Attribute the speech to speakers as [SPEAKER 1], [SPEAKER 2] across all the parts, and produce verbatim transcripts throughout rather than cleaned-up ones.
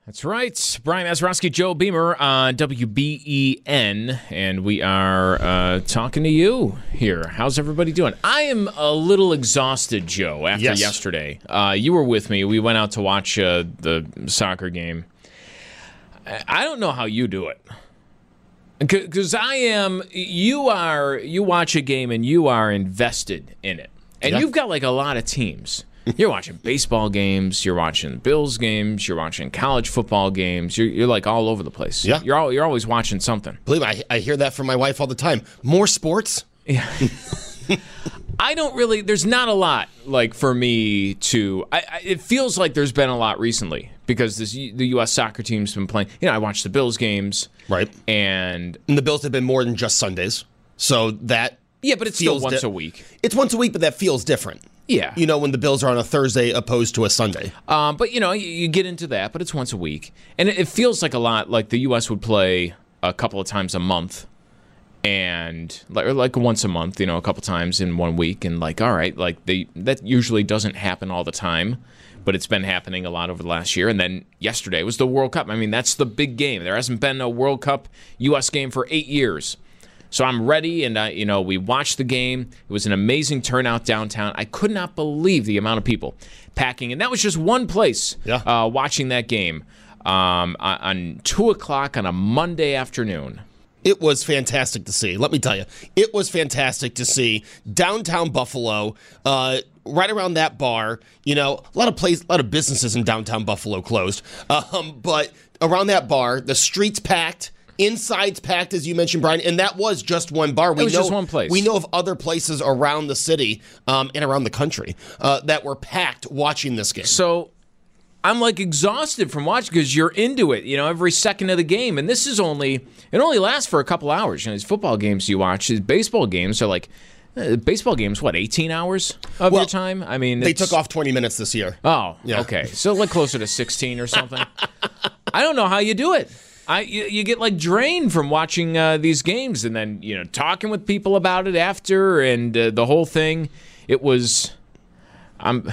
[SPEAKER 1] That's right. Brian Mazurowski, Joe Beamer on W B E N, and we are uh, talking to you here. How's everybody doing? I am a little exhausted, Joe, after
[SPEAKER 2] yes.
[SPEAKER 1] yesterday. Uh, you were with me. We went out to watch uh, the soccer game. I don't know how you do it. Because I am, you are, you watch a game and you are invested in it. And
[SPEAKER 2] yeah.
[SPEAKER 1] you've got like a lot of teams. You're watching baseball games, you're watching Bills games, you're watching college football games. You're, you're like all over the place.
[SPEAKER 2] Yeah.
[SPEAKER 1] You're all, you're always watching something.
[SPEAKER 2] Believe me, I, I hear that from my wife all the time. More sports?
[SPEAKER 1] Yeah. I don't really, there's not a lot like for me to, I, I, it feels like there's been a lot recently because this, the U S soccer team's been playing. You know, I watched the Bills games.
[SPEAKER 2] Right.
[SPEAKER 1] And,
[SPEAKER 2] and the Bills have been more than just Sundays. So that
[SPEAKER 1] Yeah, but it's still once
[SPEAKER 2] di-
[SPEAKER 1] a week.
[SPEAKER 2] It's once a week, but that feels different.
[SPEAKER 1] Yeah.
[SPEAKER 2] You know, when the Bills are on a Thursday opposed to a Sunday.
[SPEAKER 1] Um, but, you know, you, you get into that, but it's once a week. And it, it feels like a lot like the U S would play a couple of times a month. And like, or like once a month, you know, a couple times in one week. And like, all right, like they that usually doesn't happen all the time. But it's been happening a lot over the last year. And then yesterday was the World Cup. I mean, that's the big game. There hasn't been a World Cup U S game for eight years. So I'm ready, and, uh, you know, we watched the game. It was an amazing turnout downtown. I could not believe the amount of people packing. And that was just one place
[SPEAKER 2] yeah.
[SPEAKER 1] uh, watching that game um, on two o'clock on a Monday afternoon.
[SPEAKER 2] It was fantastic to see. Let me tell you, it was fantastic to see downtown Buffalo, uh, right around that bar. You know, a lot of places, a lot of businesses in downtown Buffalo closed, um, but around that bar, the streets packed. Inside's packed, as you mentioned, Brian, and that was just one bar. We
[SPEAKER 1] it was
[SPEAKER 2] know,
[SPEAKER 1] just one place.
[SPEAKER 2] We know of other places around the city um, and around the country uh, that were packed watching this game.
[SPEAKER 1] So I'm like exhausted from watching because you're into it, you know, every second of the game. And this is only, it only lasts for a couple hours. You know, these football games you watch, these baseball games are like, uh, baseball games, what, eighteen hours of
[SPEAKER 2] well,
[SPEAKER 1] your time? I mean,
[SPEAKER 2] they
[SPEAKER 1] it's,
[SPEAKER 2] took off twenty minutes this year.
[SPEAKER 1] Oh,
[SPEAKER 2] yeah.
[SPEAKER 1] Okay. So like closer to sixteen or something. I don't know how you do it. I you, you get like drained from watching uh, these games and then, you know, talking with people about it after and uh, the whole thing. It was, I'm,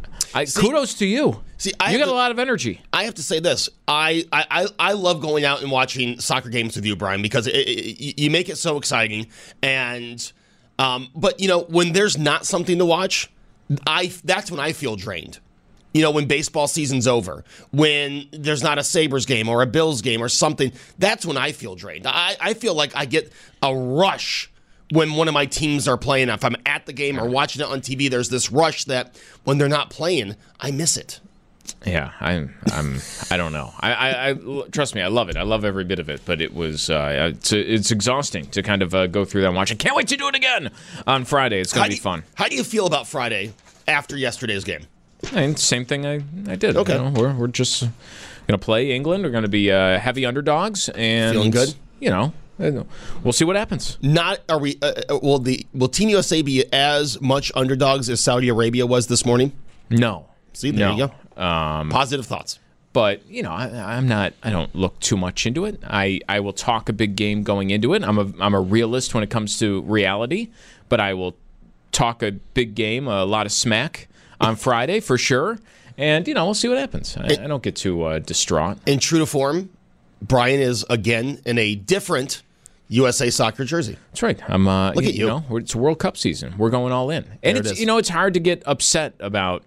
[SPEAKER 1] I
[SPEAKER 2] see,
[SPEAKER 1] kudos to you.
[SPEAKER 2] See, I
[SPEAKER 1] you got
[SPEAKER 2] to,
[SPEAKER 1] a lot of energy.
[SPEAKER 2] I have to say this. I, I, I love going out and watching soccer games with you, Brian, because it, it, you make it so exciting. And, um, but, you know, when there's not something to watch, I that's when I feel drained. You know, when baseball season's over, when there's not a Sabres game or a Bills game or something, that's when I feel drained. I, I feel like I get a rush when one of my teams are playing. If I'm at the game or watching it on T V, there's this rush that when they're not playing, I miss it.
[SPEAKER 1] Yeah, I'm. I'm. I don't know. I, I, I. Trust me, I love it. I love every bit of it. But it was. Uh, it's, it's exhausting to kind of uh, go through that and watch. I can't wait to do it again on Friday. It's going to be
[SPEAKER 2] you,
[SPEAKER 1] fun.
[SPEAKER 2] How do you feel about Friday after yesterday's game?
[SPEAKER 1] And same thing I, I did.
[SPEAKER 2] Okay.
[SPEAKER 1] You know, we're we're just going to play England. We're going to be uh, heavy underdogs. And
[SPEAKER 2] feeling good.
[SPEAKER 1] You know, we'll see what happens.
[SPEAKER 2] Not are we? Uh, will the will Team U S A be as much underdogs as Saudi Arabia was this morning?
[SPEAKER 1] No.
[SPEAKER 2] See, there
[SPEAKER 1] no.
[SPEAKER 2] you go. Um, Positive thoughts.
[SPEAKER 1] But, you know, I, I'm not, I don't look too much into it. I, I will talk a big game going into it. I'm a, I'm a realist when it comes to reality, but I will talk a big game, a lot of smack on Friday for sure. And, you know, we'll see what happens. I, I don't get too uh, distraught.
[SPEAKER 2] In true to form, Brian is again in a different U S A soccer jersey.
[SPEAKER 1] That's right. I'm, uh,
[SPEAKER 2] Look
[SPEAKER 1] you,
[SPEAKER 2] at you.
[SPEAKER 1] you know, it's World Cup season. We're going all in. And,
[SPEAKER 2] There
[SPEAKER 1] it's
[SPEAKER 2] it is.
[SPEAKER 1] you know, it's hard to get upset about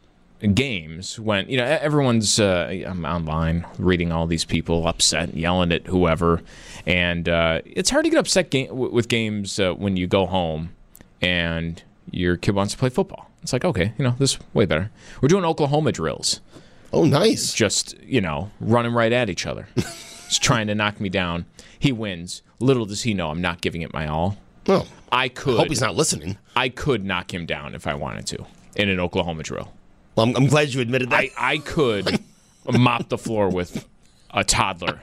[SPEAKER 1] games when, you know, everyone's uh, I'm online reading all these people upset, yelling at whoever. And uh, it's hard to get upset ga- with games uh, when you go home and your kid wants to play football. It's like, okay, you know, this is way better. We're doing Oklahoma drills.
[SPEAKER 2] Oh, nice.
[SPEAKER 1] Just, you know, running right at each other. Just trying to knock me down. He wins. Little does he know I'm not giving it my all.
[SPEAKER 2] Well,
[SPEAKER 1] I could.
[SPEAKER 2] hope he's not listening.
[SPEAKER 1] I could knock him down if I wanted to in an Oklahoma drill.
[SPEAKER 2] Well, I'm, I'm glad you admitted that.
[SPEAKER 1] I, I could mop the floor with a toddler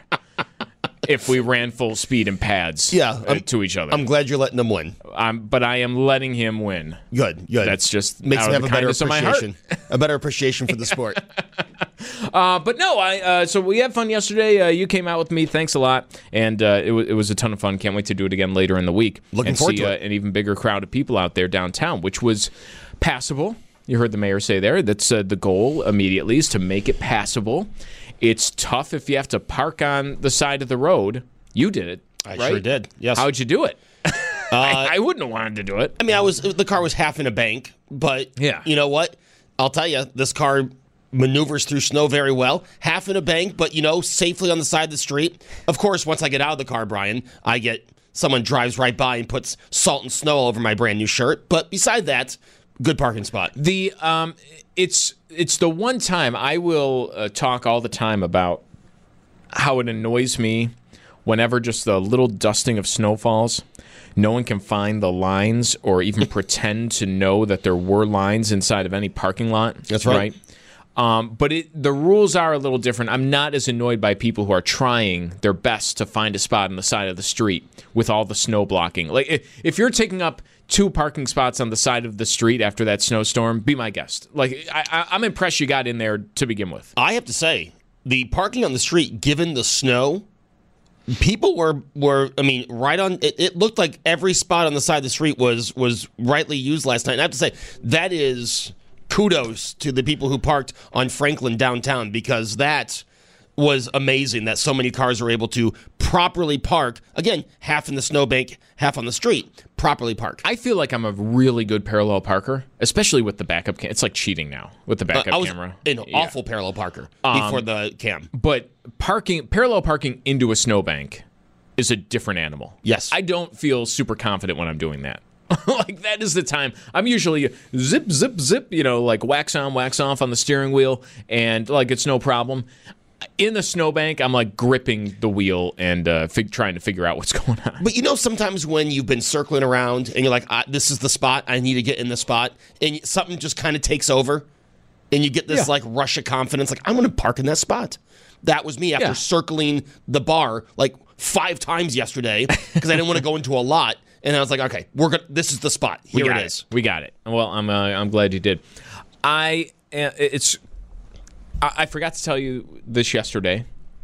[SPEAKER 1] if we ran full speed and pads
[SPEAKER 2] yeah,
[SPEAKER 1] uh, to each other.
[SPEAKER 2] I'm glad you're letting him win.
[SPEAKER 1] Um, but I am letting him win.
[SPEAKER 2] Good, good.
[SPEAKER 1] That's just
[SPEAKER 2] makes
[SPEAKER 1] out
[SPEAKER 2] me
[SPEAKER 1] of
[SPEAKER 2] have
[SPEAKER 1] the
[SPEAKER 2] a better
[SPEAKER 1] kindness of my heart.
[SPEAKER 2] appreciation. A better appreciation for the sport.
[SPEAKER 1] Uh, but no, I uh, so we had fun yesterday. Uh, you came out with me. Thanks a lot, and uh, it, w- it was a ton of fun. Can't wait to do it again later in the week.
[SPEAKER 2] Looking
[SPEAKER 1] and
[SPEAKER 2] forward
[SPEAKER 1] see,
[SPEAKER 2] to
[SPEAKER 1] uh,
[SPEAKER 2] it.
[SPEAKER 1] an even bigger crowd of people out there downtown, which was passable. You heard the mayor say there. That's uh, the goal immediately is to make it passable. It's tough if you have to park on the side of the road. You did it.
[SPEAKER 2] I
[SPEAKER 1] right?
[SPEAKER 2] sure did. Yes.
[SPEAKER 1] How'd you do it?
[SPEAKER 2] Uh,
[SPEAKER 1] I, I wouldn't have wanted to do it.
[SPEAKER 2] I mean, I was the car was half in a bank, but
[SPEAKER 1] Yeah.
[SPEAKER 2] you know what? I'll tell you, this car maneuvers through snow very well. Half in a bank, but you know, safely on the side of the street. Of course, once I get out of the car, Brian, I get someone drives right by and puts salt and snow all over my brand new shirt. But beside that, good parking spot.
[SPEAKER 1] The um, it's it's the one time I will uh, talk all the time about how it annoys me whenever just the little dusting of snow falls. No one can find the lines or even pretend to know that there were lines inside of any parking lot.
[SPEAKER 2] That's right.
[SPEAKER 1] right? Um, but it, the rules are a little different. I'm not as annoyed by people who are trying their best to find a spot on the side of the street with all the snow blocking. Like if, if you're taking up two parking spots on the side of the street after that snowstorm, be my guest. Like I, I, I'm impressed you got in there to begin with.
[SPEAKER 2] I have to say, the parking on the street, given the snow, people were were I mean, right on. It, it looked like every spot on the side of the street was was rightly used last night. And I have to say, that is kudos to the people who parked on Franklin downtown, because that was amazing that so many cars were able to properly park. Again, half in the snowbank, half on the street, properly parked.
[SPEAKER 1] I feel like I'm a really good parallel parker, especially with the backup cam. It's like cheating now with the backup
[SPEAKER 2] Uh, I was
[SPEAKER 1] camera.
[SPEAKER 2] an
[SPEAKER 1] Yeah.
[SPEAKER 2] awful parallel parker before the cam.
[SPEAKER 1] But parking, parallel parking into a snowbank is a different animal.
[SPEAKER 2] Yes.
[SPEAKER 1] I don't feel super confident when I'm doing that. Like that is the time I'm usually zip, zip, zip, you know, like wax on, wax off on the steering wheel, and like it's no problem. In the snowbank, I'm like gripping the wheel and uh, fig- trying to figure out what's going on.
[SPEAKER 2] But you know, sometimes when you've been circling around and you're like, ah, this is the spot, I need to get in the spot, and something just kind of takes over, and you get this
[SPEAKER 1] Yeah.
[SPEAKER 2] like rush of confidence, like, I'm going to park in that spot. That was me after
[SPEAKER 1] Yeah.
[SPEAKER 2] circling the bar like five times yesterday because I didn't want to go into a lot. And I was like, okay, we're gonna. This is the spot. Here
[SPEAKER 1] we got
[SPEAKER 2] it is.
[SPEAKER 1] We got it. Well, I'm uh, I'm glad you did. I uh, it's I, I forgot to tell you this yesterday,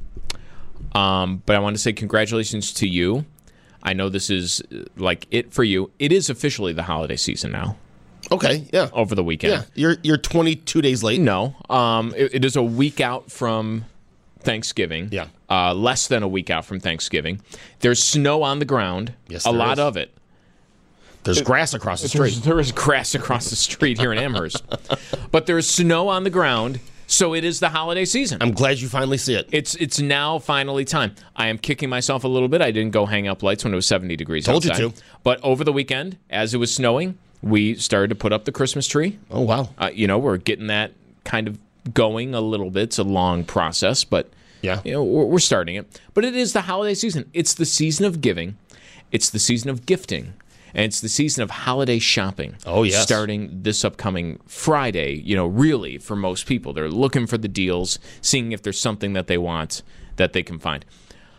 [SPEAKER 1] um, but I want to say congratulations to you. I know this is uh, like it for you. It is officially the holiday season now.
[SPEAKER 2] Okay, yeah,
[SPEAKER 1] Over the weekend.
[SPEAKER 2] yeah. You're you're twenty-two days late.
[SPEAKER 1] No, um, it, it is a week out from Thanksgiving.
[SPEAKER 2] Yeah.
[SPEAKER 1] Uh, less than a week out from Thanksgiving. There's snow on the ground.
[SPEAKER 2] Yes,
[SPEAKER 1] a
[SPEAKER 2] there
[SPEAKER 1] lot
[SPEAKER 2] is.
[SPEAKER 1] of it.
[SPEAKER 2] There's grass across the
[SPEAKER 1] There's-
[SPEAKER 2] street.
[SPEAKER 1] There is grass across the street here in Amherst. But there's snow on the ground, so it is the holiday season.
[SPEAKER 2] I'm glad you finally see it.
[SPEAKER 1] It's it's now finally time. I am kicking myself a little bit. I didn't go hang up lights when it was seventy degrees
[SPEAKER 2] Told you
[SPEAKER 1] outside.
[SPEAKER 2] to.
[SPEAKER 1] But over the weekend, as it was snowing, we started to put up the Christmas tree.
[SPEAKER 2] Oh wow.
[SPEAKER 1] Uh, you know, we're getting that kind of going a little bit. It's a long process, but
[SPEAKER 2] Yeah.
[SPEAKER 1] you know, we're, we're starting it. But it is the holiday season. It's the season of giving. It's the season of gifting. And it's the season of holiday shopping.
[SPEAKER 2] Oh, yes.
[SPEAKER 1] Starting this upcoming Friday, you know, really for most people. They're looking for the deals, seeing if there's something that they want that they can find.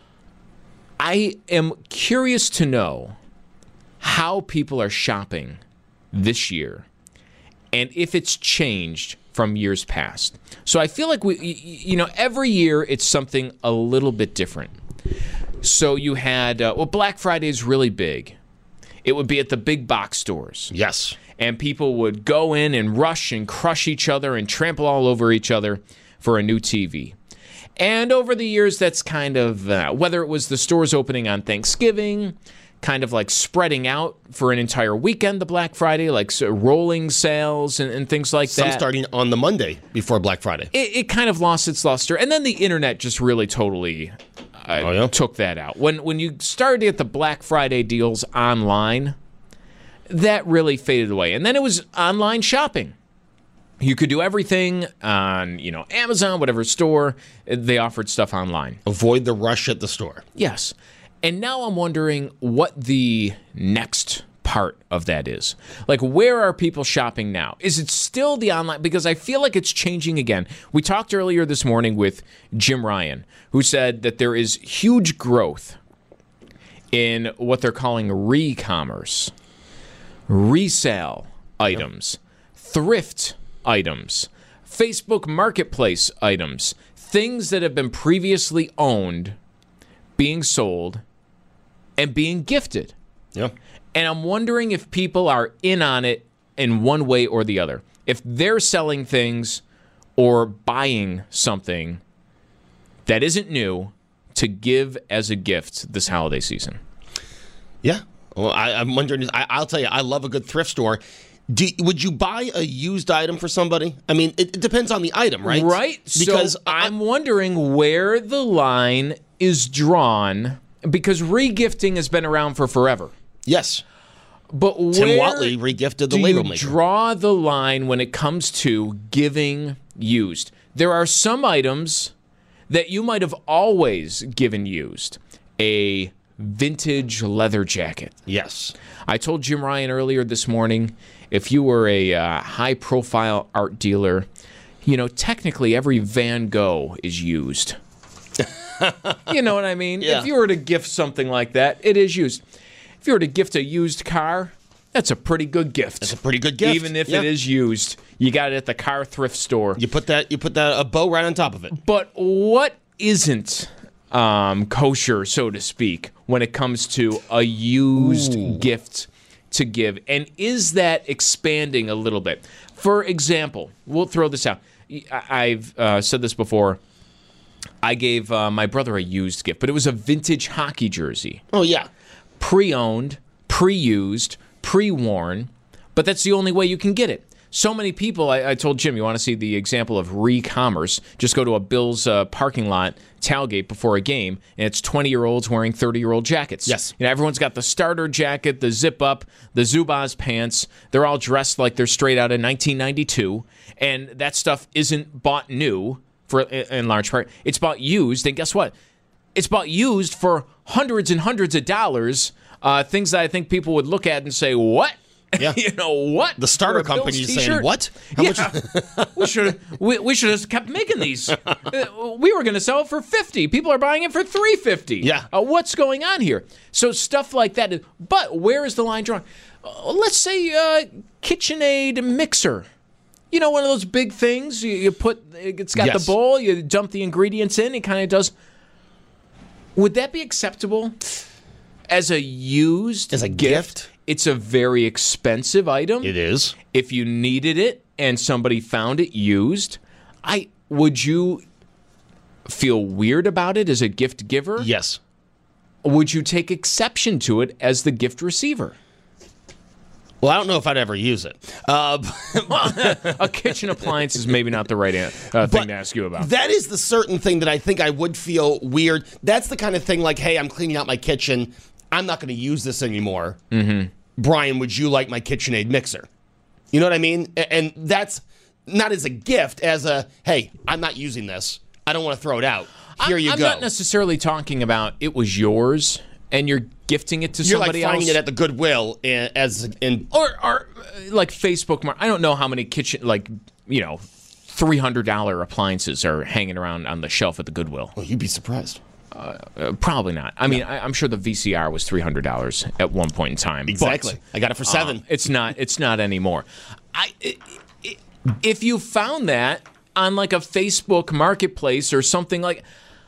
[SPEAKER 1] I am curious to know how people are shopping this year and if it's changed from years past. So I feel like we, y- y- you know, every year it's something a little bit different. So you had, uh, well, Black Friday is really big. It would be at the big box stores.
[SPEAKER 2] Yes.
[SPEAKER 1] And people would go in and rush and crush each other and trample all over each other for a new T V. And over the years, that's kind of, uh, whether it was the stores opening on Thanksgiving, kind of like spreading out for an entire weekend, the Black Friday, like so rolling sales and, and things like
[SPEAKER 2] Some
[SPEAKER 1] that.
[SPEAKER 2] starting on the Monday before Black Friday.
[SPEAKER 1] It, it kind of lost its luster. And then the internet just really totally uh,
[SPEAKER 2] Oh, yeah?
[SPEAKER 1] took that out. When when you started to get the Black Friday deals online, that really faded away. And then it was online shopping. You could do everything on, you know, Amazon, whatever store. They offered stuff online.
[SPEAKER 2] Avoid the rush at the store.
[SPEAKER 1] Yes. And now I'm wondering what the next part of that is. Like, where are people shopping now? Is it still the online? Because I feel like it's changing again. We talked earlier this morning with Jim Ryan, who said that there is huge growth in what they're calling re-commerce, resale items, thrift items, Facebook Marketplace items, things that have been previously owned being sold and being gifted.
[SPEAKER 2] Yeah.
[SPEAKER 1] And I'm wondering if people are in on it in one way or the other. If they're selling things or buying something that isn't new to give as a gift this holiday season?
[SPEAKER 2] Yeah. Well, I, I'm wondering. I, I'll tell you, I love a good thrift store. Do, would you buy a used item for somebody? I mean, it, it depends on the item, right?
[SPEAKER 1] Right.
[SPEAKER 2] Because
[SPEAKER 1] so I'm wondering where the line is drawn, because regifting has been around for forever.
[SPEAKER 2] Yes.
[SPEAKER 1] But
[SPEAKER 2] Tim
[SPEAKER 1] where
[SPEAKER 2] Watley regifted the
[SPEAKER 1] do
[SPEAKER 2] Lego
[SPEAKER 1] you
[SPEAKER 2] maker.
[SPEAKER 1] draw the line when it comes to giving used? There are some items that you might have always given used. A vintage leather jacket.
[SPEAKER 2] Yes.
[SPEAKER 1] I told Jim Ryan earlier this morning, if you were a uh, high-profile art dealer, you know, technically every Van Gogh is used. You know what I mean?
[SPEAKER 2] Yeah.
[SPEAKER 1] If you were to gift something like that, it is used. If you were to gift a used car, that's a pretty good gift.
[SPEAKER 2] It's a pretty good gift.
[SPEAKER 1] Even if
[SPEAKER 2] Yeah.
[SPEAKER 1] it is used. You got it at the car thrift store.
[SPEAKER 2] You put that you put that a bow right on top of it.
[SPEAKER 1] But what isn't um, kosher, so to speak, when it comes to a used
[SPEAKER 2] Ooh.
[SPEAKER 1] gift to give? And is that expanding a little bit? For example, we'll throw this out. I- I've uh, said this before. I gave uh, my brother a used gift, but it was a vintage hockey jersey.
[SPEAKER 2] Oh yeah.
[SPEAKER 1] Pre-owned, pre-used, pre-worn, but that's the only way you can get it. So many people, I, I told Jim, you want to see the example of re-commerce, just go to a Bills uh, parking lot tailgate before a game, and it's twenty-year-olds wearing thirty-year-old jackets.
[SPEAKER 2] Yes.
[SPEAKER 1] You know, everyone's got the starter jacket, the zip-up, the Zubaz pants. They're all dressed like they're straight out of nineteen ninety-two, and that stuff isn't bought new, for in large part. It's bought used, and guess what? It's bought used for hundreds and hundreds of dollars, uh, things that I think people would look at and say, what?
[SPEAKER 2] Yeah.
[SPEAKER 1] You know, what?
[SPEAKER 2] The starter
[SPEAKER 1] For a Bills
[SPEAKER 2] company is
[SPEAKER 1] t-shirt?
[SPEAKER 2] saying what? How
[SPEAKER 1] Yeah.
[SPEAKER 2] much?
[SPEAKER 1] we should we, we should have kept making these. Uh, we were going to sell it for fifty. People are buying it for three fifty.
[SPEAKER 2] Yeah.
[SPEAKER 1] Uh, what's going on here? So stuff like that. But where is the line drawn? Uh, let's say uh, KitchenAid mixer. You know, one of those big things. You, you put it's got
[SPEAKER 2] Yes.
[SPEAKER 1] the bowl. You dump the ingredients in. It kind of does. Would that be acceptable as a used
[SPEAKER 2] As a gift?
[SPEAKER 1] It's a very expensive item.
[SPEAKER 2] It is.
[SPEAKER 1] If you needed it and somebody found it used, I would you feel weird about it as a gift giver?
[SPEAKER 2] Yes.
[SPEAKER 1] Would you take exception to it as the gift receiver?
[SPEAKER 2] Well, I don't know if I'd ever use it. Uh,
[SPEAKER 1] A kitchen appliance is maybe not the right an- uh, thing to ask you about.
[SPEAKER 2] That is the certain thing that I think I would feel weird. That's the kind of thing like, hey, I'm cleaning out my kitchen. I'm not going to use this anymore. Mm-hmm. Brian, would you like my KitchenAid mixer? You know what I mean? A- And that's not as a gift, as a, hey, I'm not using this. I don't want to throw it out. Here
[SPEAKER 1] I'm,
[SPEAKER 2] you
[SPEAKER 1] I'm
[SPEAKER 2] go.
[SPEAKER 1] not necessarily talking about it was yours and you're gifting it to
[SPEAKER 2] You're like
[SPEAKER 1] somebody
[SPEAKER 2] finding
[SPEAKER 1] else.
[SPEAKER 2] it at the Goodwill and, as in.
[SPEAKER 1] or, or uh, like Facebook Mar- I don't know how many kitchen, like, you know, three hundred dollars appliances are hanging around on the shelf at the Goodwill.
[SPEAKER 2] Well, you'd be surprised.
[SPEAKER 1] Uh, probably not. I mean, I, I'm sure the V C R was three hundred dollars at one point in time.
[SPEAKER 2] Exactly.
[SPEAKER 1] But,
[SPEAKER 2] I got it for seven.
[SPEAKER 1] uh, it's not. It's not anymore. I, i i if you found that on like a Facebook Marketplace or something like,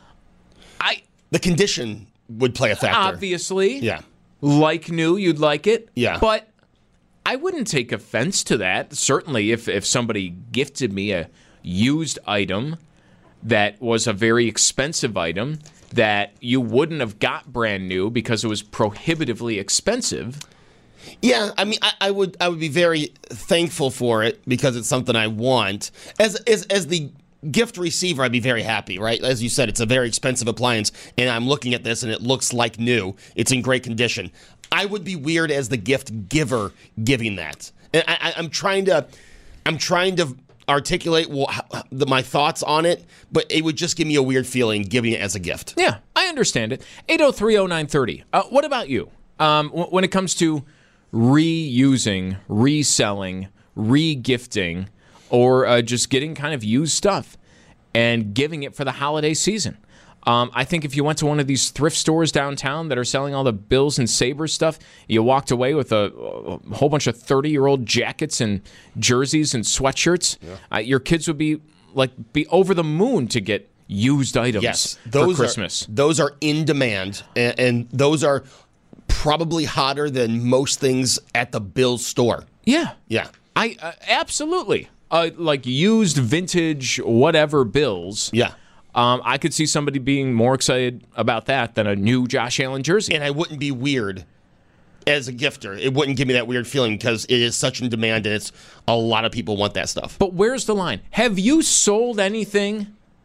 [SPEAKER 1] I
[SPEAKER 2] The condition would play a factor.
[SPEAKER 1] obviously,
[SPEAKER 2] Yeah.
[SPEAKER 1] like new, you'd like it.
[SPEAKER 2] Yeah.
[SPEAKER 1] But I wouldn't take offense to that. Certainly, if if somebody gifted me a used item that was a very expensive item that you wouldn't have got brand new because it was prohibitively expensive.
[SPEAKER 2] Yeah, I mean, I, I would, I would be very thankful for it because it's something I want. As as as the gift receiver, I'd be very happy, right? As you said, it's a very expensive appliance, and I'm looking at this, and it looks like new. It's in great condition. I would be weird as the gift giver giving that, and I, I, I'm trying to, I'm trying to articulate well, how, the, my thoughts on it, but it would just give me a weird feeling giving it as a gift.
[SPEAKER 1] Yeah, I understand it. eight oh three oh nine thirty. Uh, what about you? Um, w- when it comes to reusing, reselling, re-gifting, or uh, just getting kind of used stuff and giving it for the holiday season. Um, I think if you went to one of these thrift stores downtown that are selling all the Bills and Sabres stuff, you walked away with a, a whole bunch of thirty-year-old jackets and jerseys and sweatshirts. Yeah. Uh, your kids would be like be over the moon to get used items
[SPEAKER 2] Yes, those
[SPEAKER 1] for Christmas.
[SPEAKER 2] Are, those are in demand, and, and those are probably hotter than most things at the Bills store.
[SPEAKER 1] Yeah,
[SPEAKER 2] Yeah.
[SPEAKER 1] I uh, absolutely uh, like used vintage whatever Bills.
[SPEAKER 2] Yeah.
[SPEAKER 1] Um, I could see somebody being more excited about that than a new Josh Allen jersey.
[SPEAKER 2] And I wouldn't be weird as a gifter. It wouldn't give me that weird feeling because it is such in demand and it's a lot of people want that stuff.
[SPEAKER 1] But where's the line? Have you sold anything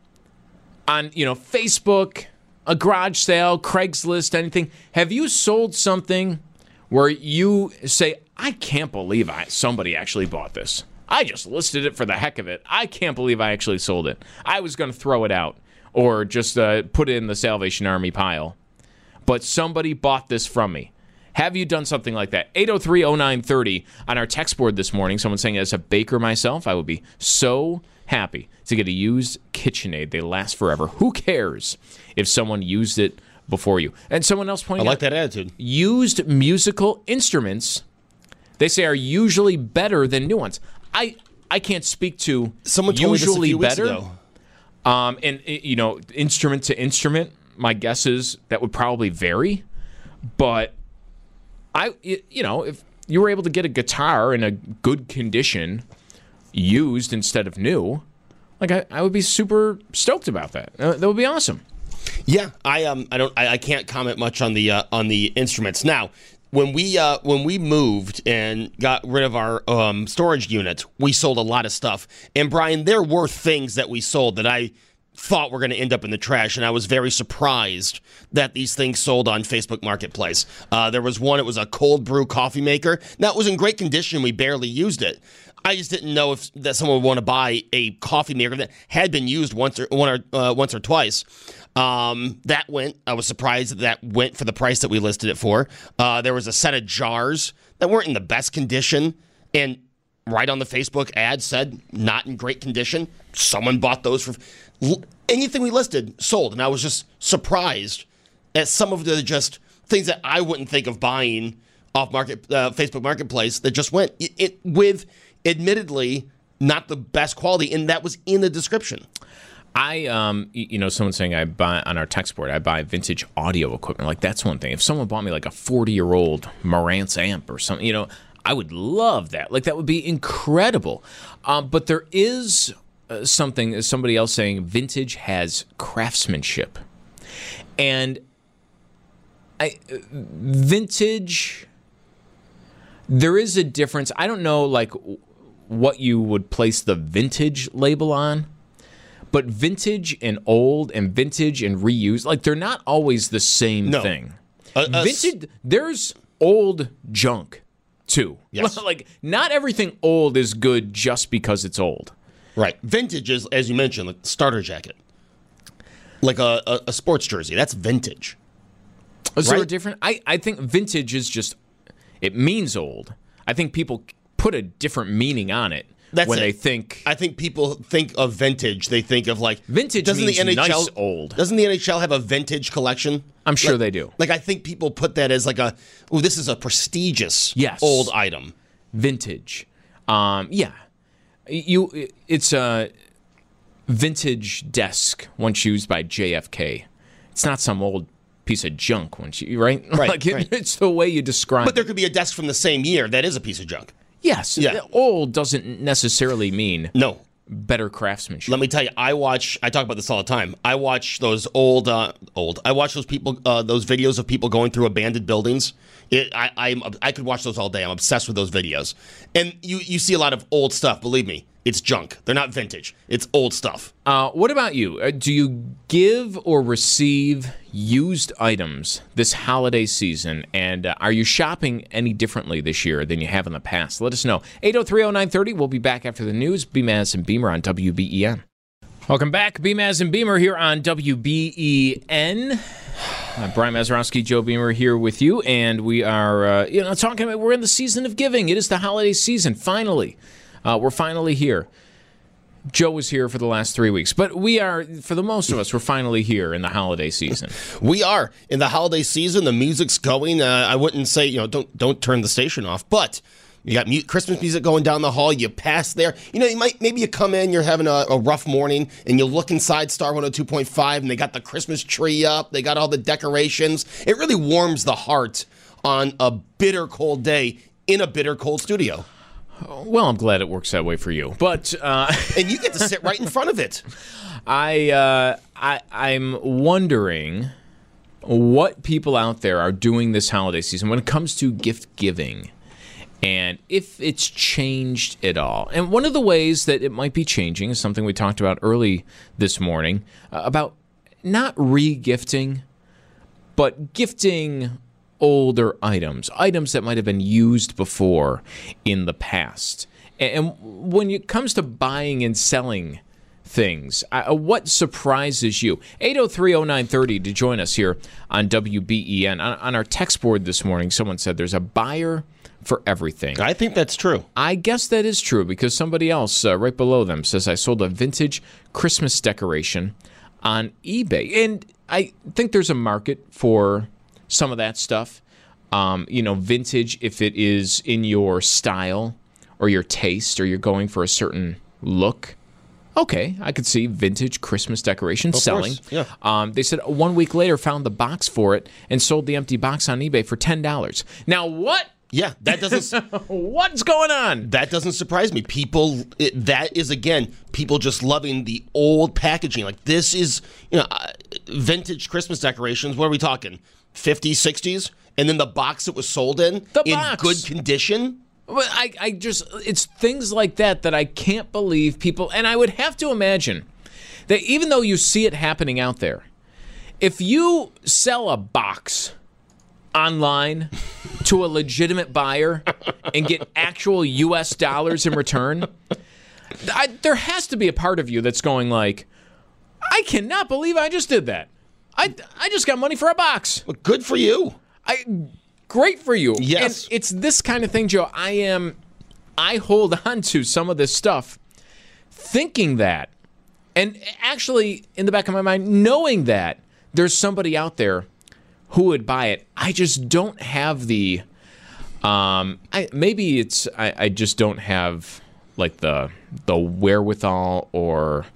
[SPEAKER 1] on, you know, Facebook, a garage sale, Craigslist, anything? Have you sold something where you say, I can't believe I somebody actually bought this. I just listed it for the heck of it. I can't believe I actually sold it. I was going to throw it out or just uh, put it in the Salvation Army pile. But somebody bought this from me. Have you done something like that? eight oh three oh nine thirty on our text board this morning, someone saying, as a baker myself, I would be so happy to get a used KitchenAid. They last forever. Who cares if someone used it before you? And someone else pointed
[SPEAKER 2] I like
[SPEAKER 1] out,
[SPEAKER 2] that attitude.
[SPEAKER 1] Used musical instruments, they say, are usually better than new ones. I I can't speak to
[SPEAKER 2] Someone told
[SPEAKER 1] usually
[SPEAKER 2] me this a few
[SPEAKER 1] better.
[SPEAKER 2] weeks ago.
[SPEAKER 1] Um, and, you know, instrument to instrument, my guess is that would probably vary. But I, you know, if you were able to get a guitar in a good condition, used instead of new, like I, I would be super stoked about that. Uh, that would be awesome.
[SPEAKER 2] Yeah, I um, I don't, I, I can't comment much on the uh, on the instruments. Now, when we uh, when we moved and got rid of our um, storage unit, we sold a lot of stuff. And Brian, there were things that we sold that I thought were going to end up in the trash, and I was very surprised that these things sold on Facebook Marketplace. Uh, there was one, it was a cold brew coffee maker. Now, it was in great condition. We barely used it. I just didn't know if that someone would want to buy a coffee maker that had been used once or one or uh, once or twice. Um, that went. I was surprised that that went for the price that we listed it for. Uh, there was a set of jars that weren't in the best condition, and right on the Facebook ad said not in great condition. Someone bought those for anything we listed sold, and I was just surprised at some of the just things that I wouldn't think of buying off market uh, Facebook Marketplace that just went it, it with admittedly not the best quality, and that was in the description.
[SPEAKER 1] I, um, you know, someone saying I buy on our text board, I buy vintage audio equipment. Like, that's one thing. If someone bought me like a forty-year-old Marantz amp or something, you know, I would love that. Like, that would be incredible. Um, but there is uh, something, somebody else saying vintage has craftsmanship. And I, vintage, there is a difference. I don't know, like, what you would place the vintage label on. But vintage and old and vintage and reused, like, they're not always the same
[SPEAKER 2] no.
[SPEAKER 1] thing.
[SPEAKER 2] Uh, uh,
[SPEAKER 1] vintage, there's old junk, too.
[SPEAKER 2] Yes.
[SPEAKER 1] Like, not everything old is good just because it's old.
[SPEAKER 2] Right. Vintage is, as you mentioned, like starter jacket. Like a, a, a sports jersey. That's vintage.
[SPEAKER 1] Is
[SPEAKER 2] right?
[SPEAKER 1] there a different? I, I think vintage is just, it means old. I think people put a different meaning on it.
[SPEAKER 2] That's
[SPEAKER 1] when
[SPEAKER 2] it.
[SPEAKER 1] they think.
[SPEAKER 2] I think people think of vintage. They think of like
[SPEAKER 1] vintage
[SPEAKER 2] doesn't
[SPEAKER 1] means
[SPEAKER 2] the N H L,
[SPEAKER 1] nice old.
[SPEAKER 2] Doesn't the N H L have a vintage collection?
[SPEAKER 1] I'm sure
[SPEAKER 2] like,
[SPEAKER 1] they do.
[SPEAKER 2] Like I think people put that as like a, oh, this is a prestigious
[SPEAKER 1] yes.
[SPEAKER 2] old item.
[SPEAKER 1] Vintage. Um, yeah. You. It's a vintage desk once used by J F K. It's not some old piece of junk once you right.
[SPEAKER 2] Right.
[SPEAKER 1] Like it,
[SPEAKER 2] right.
[SPEAKER 1] It's the way you describe.
[SPEAKER 2] But there could be a desk from the same year that is a piece of junk.
[SPEAKER 1] Yes.
[SPEAKER 2] Yeah.
[SPEAKER 1] Old doesn't necessarily mean
[SPEAKER 2] no
[SPEAKER 1] better craftsmanship.
[SPEAKER 2] Let me tell you, I watch. I talk about this all the time. I watch those old, uh, old. I watch those people, uh, those videos of people going through abandoned buildings. It, I, I'm, I could watch those all day. I'm obsessed with those videos. And you, you see a lot of old stuff. Believe me, it's junk. They're not vintage. It's old stuff.
[SPEAKER 1] Uh, what about you? Uh, do you give or receive used items this holiday season? And uh, are you shopping any differently this year than you have in the past? Let us know. eight oh three oh nine thirty. We'll be back after the news. B. Maz and Beamer on W B E N. Welcome back. B. Maz and Beamer here on W B E N. Uh, Brian Mazurowski, Joe Beamer here with you. And we are, uh, you know, talking about we're in the season of giving. It is the holiday season, finally. Uh, we're finally here. Joe was here for the last three weeks, but we are, for the most of us, we're finally here in the holiday season.
[SPEAKER 2] We are in the holiday season. The music's going. Uh, I wouldn't say, you know, don't don't turn the station off, but you got mu- Christmas music going down the hall. You pass there. You know, you might maybe you come in, you're having a, a rough morning, and you look inside Star one oh two point five, and they got the Christmas tree up. They got all the decorations. It really warms the heart on a bitter cold day in a bitter cold studio.
[SPEAKER 1] Well, I'm glad it works that way for you. But uh,
[SPEAKER 2] and you get to sit right in front of it.
[SPEAKER 1] I, uh, I, I'm wondering what people out there are doing this holiday season when it comes to gift giving, and if it's changed at all. And one of the ways that it might be changing is something we talked about early this morning, uh, about not re-gifting, but gifting older items, items that might have been used before in the past. And when it comes to buying and selling things, uh, what surprises you? eight oh three oh nine thirty to join us here on W B E N. On, on our text board this morning, someone said there's a buyer for everything.
[SPEAKER 2] I think that's true.
[SPEAKER 1] I guess that is true because somebody else uh, right below them says, I sold a vintage Christmas decoration on eBay. And I think there's a market for some of that stuff. Um, you know, vintage, if it is in your style or your taste, or you're going for a certain look. Okay, I could see vintage Christmas decoration
[SPEAKER 2] of
[SPEAKER 1] selling.
[SPEAKER 2] Course, yeah.
[SPEAKER 1] Um, they said one week later found the box for it and sold the empty box on eBay for ten dollars. Now what?
[SPEAKER 2] Yeah, that doesn't.
[SPEAKER 1] What's going on?
[SPEAKER 2] That doesn't surprise me. People, it, that is again, people just loving the old packaging. Like this is, you know, uh, vintage Christmas decorations. What are we talking? fifties, sixties, and then the box it was sold in
[SPEAKER 1] The
[SPEAKER 2] in
[SPEAKER 1] box.
[SPEAKER 2] good condition.
[SPEAKER 1] Well, I, I just, it's things like that that I can't believe people, and I would have to imagine that even though you see it happening out there, if you sell a box online to a legitimate buyer and get actual U S dollars in return, I, there has to be a part of you that's going like, I cannot believe I just did that. I, I just got money for a box.
[SPEAKER 2] Well, good for you.
[SPEAKER 1] I great for you.
[SPEAKER 2] Yes.
[SPEAKER 1] And it's this kind of thing, Joe. I am I hold on to some of this stuff thinking that, and actually in the back of my mind knowing that there's somebody out there who would buy it. I just don't have the um I maybe it's I, I just don't have like the the wherewithal, or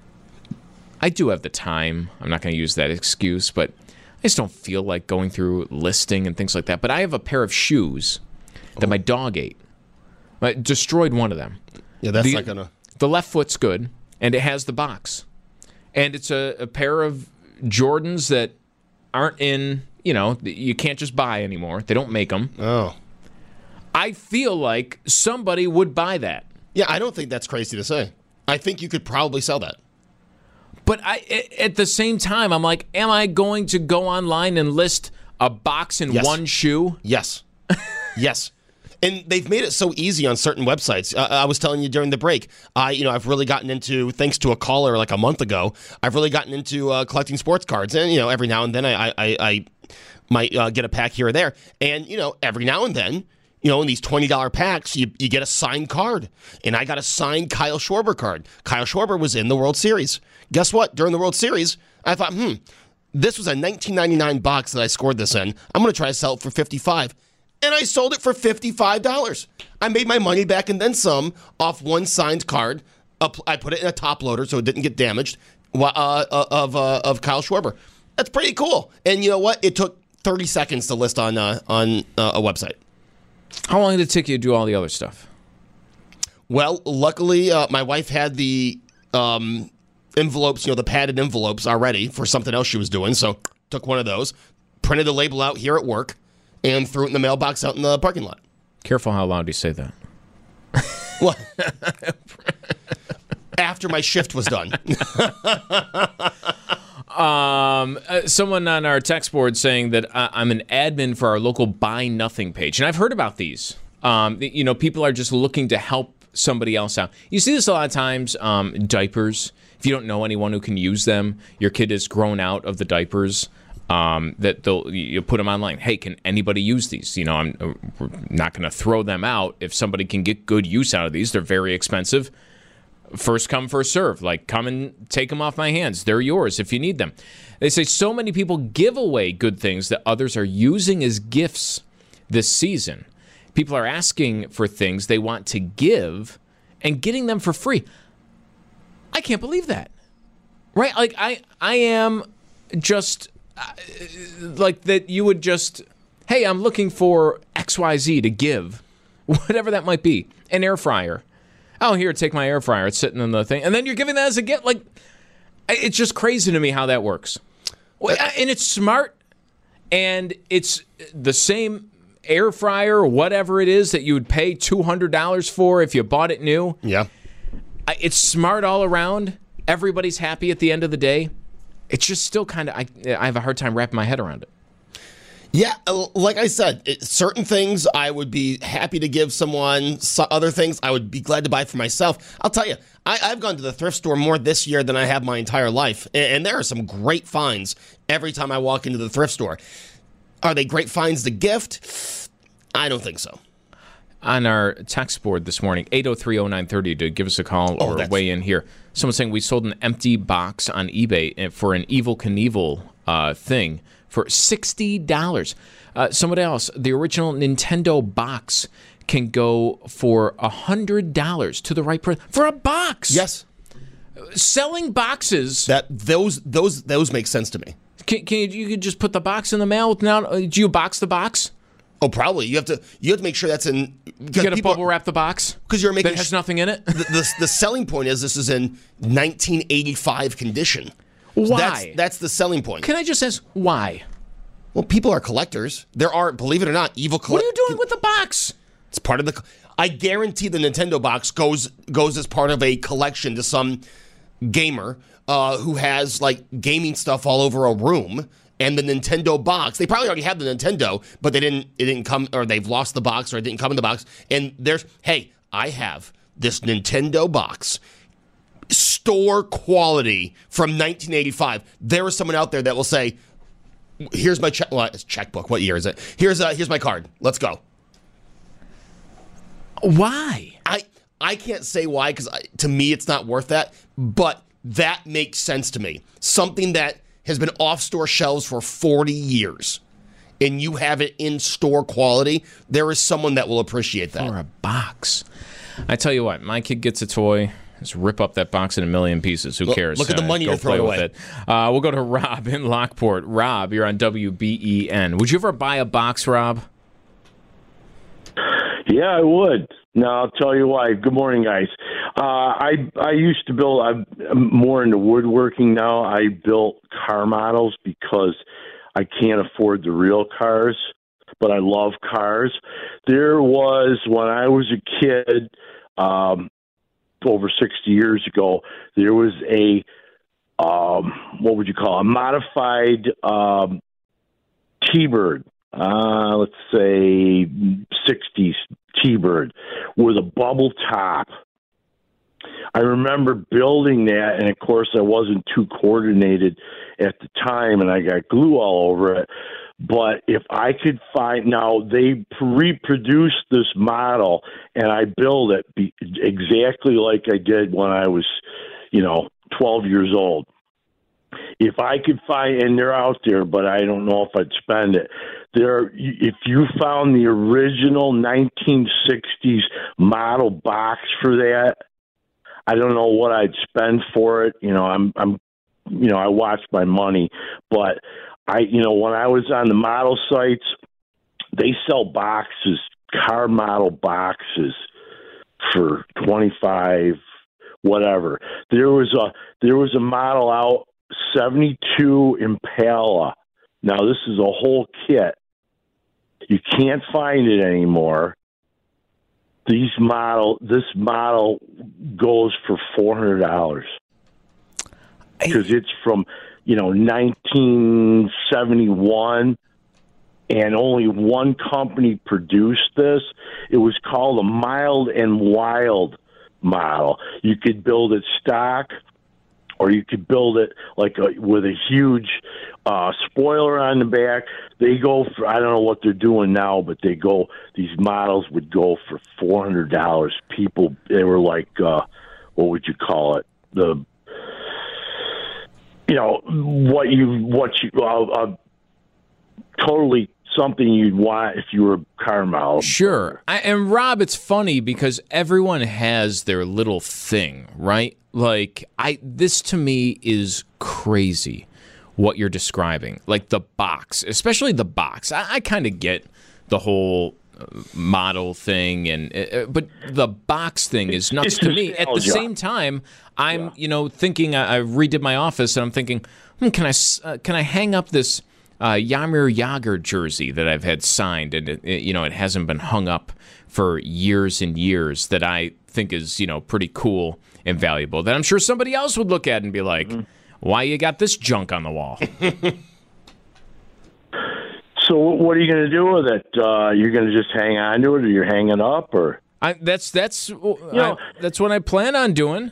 [SPEAKER 1] I do have the time. I'm not going to use that excuse, but I just don't feel like going through listing and things like that. But I have a pair of shoes that my dog ate. I destroyed one of them.
[SPEAKER 2] Yeah, that's
[SPEAKER 1] the,
[SPEAKER 2] not gonna.
[SPEAKER 1] The left foot's good, and it has the box, and it's a, a pair of Jordans that aren't in. You know, you can't just buy anymore. They don't make them.
[SPEAKER 2] Oh.
[SPEAKER 1] I feel like somebody would buy that.
[SPEAKER 2] Yeah, I don't think that's crazy to say. I think you could probably sell that.
[SPEAKER 1] But I, at the same time, I'm like, am I going to go online and list a box and
[SPEAKER 2] Yes.
[SPEAKER 1] one shoe?
[SPEAKER 2] Yes. Yes. And they've made it so easy on certain websites. Uh, I was telling you during the break, I, you know, I've really gotten into, thanks to a caller like a month ago, I've really gotten into uh, collecting sports cards. And, you know, every now and then I, I, I might uh, get a pack here or there. And, you know, every now and then, you know, in these twenty dollars packs, you, you get a signed card. And I got a signed Kyle Schwarber card. Kyle Schwarber was in the World Series. Guess what? During the World Series, I thought, hmm, this was a nineteen ninety-nine box that I scored this in. I'm going to try to sell it for fifty-five dollars. And I sold it for fifty-five dollars. I made my money back and then some off one signed card. I put it in a top loader so it didn't get damaged uh, of uh, of Kyle Schwarber. That's pretty cool. And you know what? It took thirty seconds to list on uh, on uh, a website.
[SPEAKER 1] How long did it take you to do all the other stuff?
[SPEAKER 2] Well, luckily, uh, my wife had the um, envelopes, you know, the padded envelopes already for something else she was doing. So took one of those, printed the label out here at work, and threw it in the mailbox out in the parking lot.
[SPEAKER 1] Careful how loud you say that.
[SPEAKER 2] What? After my shift was done.
[SPEAKER 1] um, uh, someone on our text board saying that I- I'm an admin for our local Buy Nothing page. And I've heard about these. Um, you know, people are just looking to help somebody else out. You see this a lot of times, um, diapers. If you don't know anyone who can use them, your kid has grown out of the diapers. Um, that they'll you put them online. Hey, can anybody use these? You know, I'm we're not going to throw them out. If somebody can get good use out of these, they're very expensive. First come, first serve. Like, come and take them off my hands. They're yours if you need them. They say so many people give away good things that others are using as gifts this season. People are asking for things they want to give and getting them for free. I can't believe that. Right? Like, I I am just... Uh, like that you would just, hey, I'm looking for X Y Z to give, whatever that might be, an air fryer. Oh, here, take my air fryer. It's sitting in the thing. And then you're giving that as a gift. Like, It's just crazy to me how that works. Well, and it's smart, and it's the same air fryer or whatever it is that you would pay two hundred dollars for if you bought it new.
[SPEAKER 2] Yeah.
[SPEAKER 1] It's smart all around. Everybody's happy at the end of the day. It's just still kind of, I, I have a hard time wrapping my head around it.
[SPEAKER 2] Yeah, like I said, it, certain things I would be happy to give someone. So other things I would be glad to buy for myself. I'll tell you, I, I've gone to the thrift store more this year than I have my entire life. And, and there are some great finds every time I walk into the thrift store. Are they great finds to gift? I don't think so.
[SPEAKER 1] On our text board this morning, eight oh three oh nine thirty to give us a call
[SPEAKER 2] Oh,
[SPEAKER 1] or
[SPEAKER 2] that's-
[SPEAKER 1] weigh in here. Someone's saying we sold an empty box on eBay for an Evel Knievel uh, thing for sixty dollars. Uh, someone else, the original Nintendo box can go for one hundred dollars to the right person for a box.
[SPEAKER 2] Yes,
[SPEAKER 1] Selling boxes.
[SPEAKER 2] that those those those make sense to me.
[SPEAKER 1] Can, can you, you could just put the box in the mail? Now, uh, do you box the box?
[SPEAKER 2] Oh, probably you have to you have to make sure that's in.
[SPEAKER 1] You got to bubble wrap the box
[SPEAKER 2] because you're making
[SPEAKER 1] that has
[SPEAKER 2] sh-
[SPEAKER 1] nothing in it.
[SPEAKER 2] the, the the selling point is this is in nineteen eighty-five condition.
[SPEAKER 1] Why?
[SPEAKER 2] That's, that's the selling point.
[SPEAKER 1] Can I just ask why?
[SPEAKER 2] Well, people are collectors. There are, believe it or not, evil
[SPEAKER 1] What are
[SPEAKER 2] collectors.
[SPEAKER 1] you doing with the box?
[SPEAKER 2] It's part of the. I guarantee the Nintendo box goes goes as part of a collection to some gamer uh, who has like gaming stuff all over a room. And the Nintendo box, they probably already have the Nintendo, but they didn't. It didn't come, or they've lost the box, or it didn't come in the box. And there's, hey, I have this Nintendo box, store quality from nineteen eighty-five. There is someone out there that will say, "Here's my check. Well, it's checkbook. What year is it? Here's uh, here's my card. Let's go."
[SPEAKER 1] Why?
[SPEAKER 2] I I can't say why because to me it's not worth that, but that makes sense to me. Something that has been off store shelves for forty years, and you have it in store quality. There is someone that will appreciate that.
[SPEAKER 1] For a box. I tell you what, my kid gets a toy. Just rip up that box in a million pieces. Who
[SPEAKER 2] Look-
[SPEAKER 1] cares?
[SPEAKER 2] look at the
[SPEAKER 1] Uh,
[SPEAKER 2] money
[SPEAKER 1] go
[SPEAKER 2] you're throwing
[SPEAKER 1] play with
[SPEAKER 2] away.
[SPEAKER 1] it. Uh, we'll go to Rob in Lockport. Rob, you're on W B E N. Would you ever buy a box, Rob?
[SPEAKER 3] Yeah, I would. Now I'll tell you why. Good morning, guys. Uh, I I used to build. I'm more into woodworking now. I built car models because I can't afford the real cars, but I love cars. There was when I was a kid, um, over sixty years ago. There was a um, what would you call it? A modified um, T-Bird. Uh, let's say sixties T-Bird with a bubble top. I remember building that, and of course I wasn't too coordinated at the time, and I got glue all over it. But if I could find, now they reproduced this model, and I build it be, exactly like I did when I was, you know, twelve years old. If I could find, and they're out there, but I don't know if I'd spend it. There, if you found the original nineteen sixties model box for that, I don't know what I'd spend for it. You know, I'm, I'm, you know, I watch my money, but I, you know, when I was on the model sites, they sell boxes, car model boxes for twenty-five, whatever. There was a, there was a model out, seventy-two Impala. Now this is a whole kit. You can't find it anymore. These model, this model goes for four hundred dollars because it's from, you know, nineteen seventy-one, and only one company produced this. It was called a Mild and Wild model. You could build it stock, or you could build it like a, with a huge uh, spoiler on the back. They go for, I don't know what they're doing now, but they go, these models would go for four hundred dollars. People, they were like, uh, what would you call it? The, you know, what you, what you, uh, uh, totally something you'd want if you were a car model.
[SPEAKER 1] Sure. I, and Rob, it's funny because everyone has their little thing, right? Like, I this to me is crazy what you're describing. Like the box, especially the box. I, I kind of get the whole model thing, and uh, but the box thing is nuts
[SPEAKER 3] It's
[SPEAKER 1] to me. At the
[SPEAKER 3] nostalgia.
[SPEAKER 1] same time, I'm you know thinking I, I redid my office, and I'm thinking, hmm, can I s- uh, can I hang up this uh, Jaromir Jagr jersey that I've had signed, and it, it, you know it hasn't been hung up for years and years, that I think is you know pretty cool and valuable, that I'm sure somebody else would look at and be like,
[SPEAKER 3] Mm-hmm.
[SPEAKER 1] why you got this junk on the wall?
[SPEAKER 3] So what are you going to do with it? Uh, you're going to just hang on to it, or you're hanging up, or?
[SPEAKER 1] I, that's that's
[SPEAKER 3] know-
[SPEAKER 1] I, that's what I plan on doing.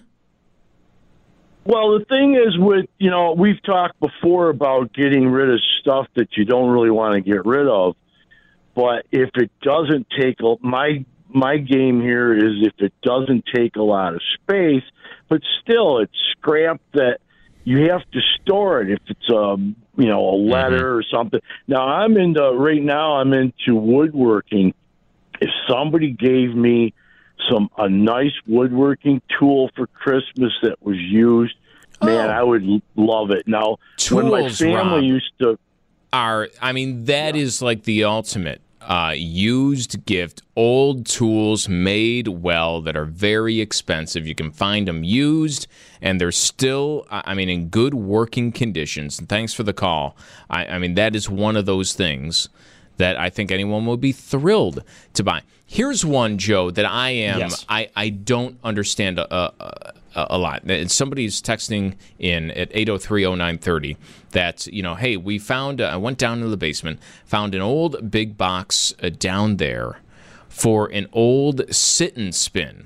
[SPEAKER 3] Well, the thing is with, you know, we've talked before about getting rid of stuff that you don't really want to get rid of. But if it doesn't take a, my my game here is if it doesn't take a lot of space, but still it's scrap that you have to store it if it's a you know a letter
[SPEAKER 1] Mm-hmm.
[SPEAKER 3] or something. Now I'm into right now I'm into woodworking. If somebody gave me some a nice woodworking tool for Christmas that was used, man,
[SPEAKER 1] Oh.
[SPEAKER 3] I would l- love it. Now, when my
[SPEAKER 1] Tools,
[SPEAKER 3] family
[SPEAKER 1] Rob.
[SPEAKER 3] used to,
[SPEAKER 1] Are I mean that is like the ultimate uh, used gift. Old tools made well that are very expensive. You can find them used, and they're still, I I mean, in good working conditions. And thanks for the call. I, I mean, that is one of those things that I think anyone would be thrilled to buy. Here's one, Joe, that I am,
[SPEAKER 2] Yes.
[SPEAKER 1] I, I don't understand a, a, a, a lot. And somebody's texting in at eight oh three oh nine thirty that, you know, hey, we found, uh, I went down to the basement, found an old big box uh, down there for an old sit and spin.